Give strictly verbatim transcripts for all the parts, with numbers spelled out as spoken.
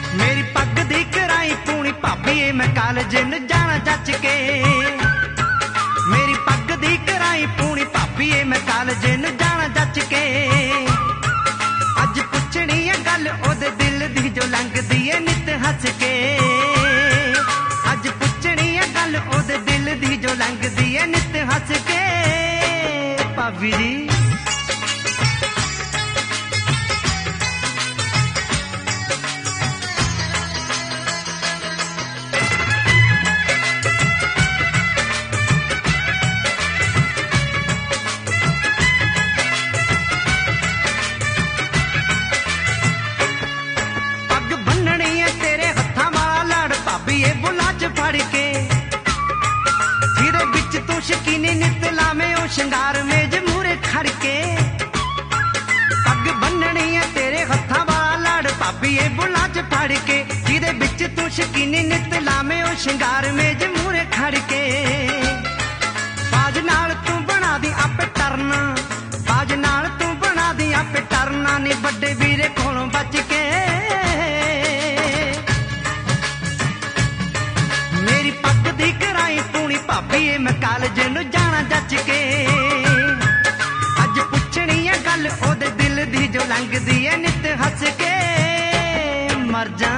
मेरी पग दी कराई पूनी भाभी मैं कॉलेज न जाना जच के। मेरी पग दी कराई पूनी भाभी मैं कॉलेज न जाना जच के। अज पुछनी है गल ओदे दिल दी जो लंघदी है नित हस के। अज पुछनी है गल ओदे दिल दी जो लंघदी है नित हस के। भाभी जी फड़ के जिहदे विच तू शकीनी नित लावे ओ शंगार मेज मूरे खड़ के। पग बन्ननी है तेरे हत्थां वाला लड़ भाभी ए बुलां च फड़ के। जिहदे विच तू शकीनी नित लावे ओ शंगार मेज मूरे खड़ के। बाज नाल तू बना दी आपे टरना, बाज नाल तू बना दी आपे टरना नी बड़े वीरे कोलों बच के। भाभी मैं कॉलेज न जाना जच के। अज पुछनी है गल ओदे दिल दी जो लंघदी है नित हस के। मर जा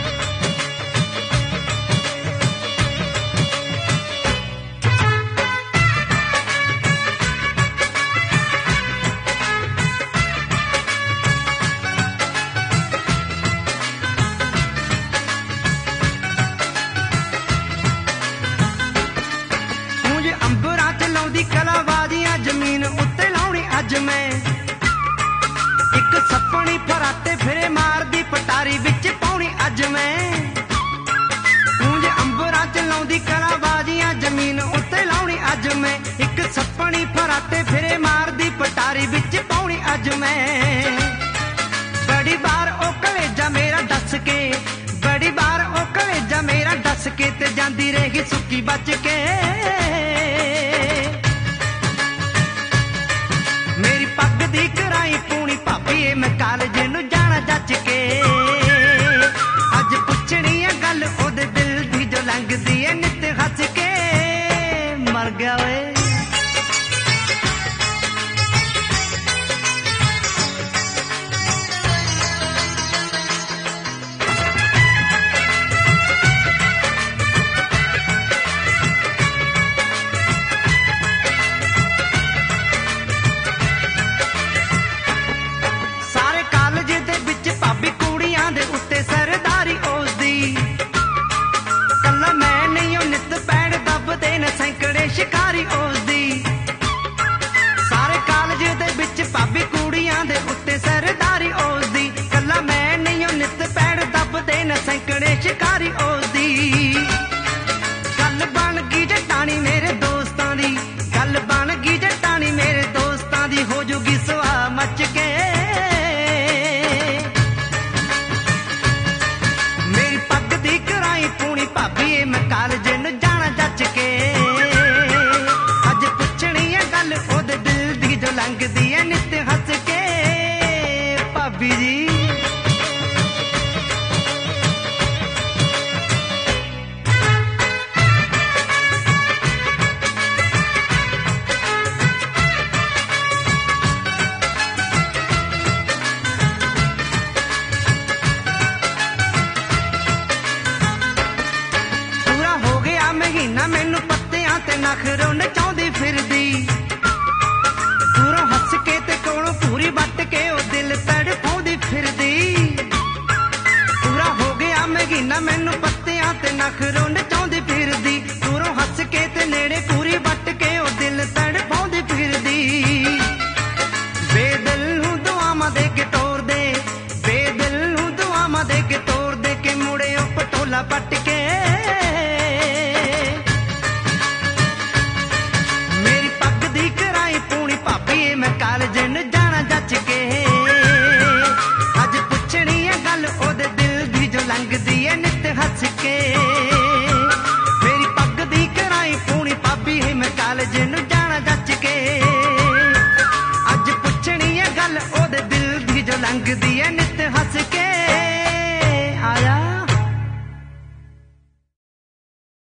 कलाबाजियां जमीन उत्ते लाउणी अज मैं। एक सपनी फराटे फिरे मार दी पटारी विच पाउणी अज मैं। पूंज अंबरां च लाउंदी कलाबाजियां जमीन उत्ते लाउणी अज मैं। एक सपनी फराटे फिरे मार दी पटारी विच पाउणी अज मैं। बड़ी बार ओ कलेजा मेरा दस के, बड़ी बार ओ कलेजा मेरा दस के ते जांदी रहेगी सुक्की बच के। मेरी पग दी कराई पूनी भाभी मैं कॉलेज न जाना जच के। अज पुछनी है गल ओदे दिल दी जो लंघदी है नित हस के। मर गया वे शिकारी ओसदी। सारे कॉलेज दे विच भाभी कुड़ियां दे उत्ते सरदारी ओसदी। कला मैं नहीं नित पैड़ दबदे न सैकड़े शिकारी ओसदी। गल बन गई जटानी मेरे दोस्तां दी, गल बन गई जटानी मेरे दोस्तां दी हो जूगी सुहा मच के। मेरी पग दी कराई पूनी भाभी मैं कॉलेज न जाना जच के। ओदे दिल दी जो लंघदी है नित हस के। भाभी जी पूरा हो गया महीना मैनू पत्तियां ते नखरों नचाउंदी फिरदी। पूरी बट के ओ दिल तड़पाउंदी फिरदी। पूरा हो गया महीना मैनू पत्तियां ते नखरों नचाउंदी फिरदी। दूरों हस के ते नेड़े पूरी बट के ओ दिल तड़पाउंदी फिरदी। बेदिल नूं दुआवां दे के तोड़ दे, बेदिल नूं दुआवां दे के तोड़ दे के मुड़े ओ पटोला पट के। मेरी पग दी कराई पूनी भाभी मैं कॉलेज न जाना जच के। अज पुछनी है गल ओदे दिल दी जो लंघदी है नित हस के। मेरी पग दी कराई पूनी भाभी मैं कॉलेज न जाना जच के। अज पुछनी है गल ओदे दिल दी जो लंघदी है।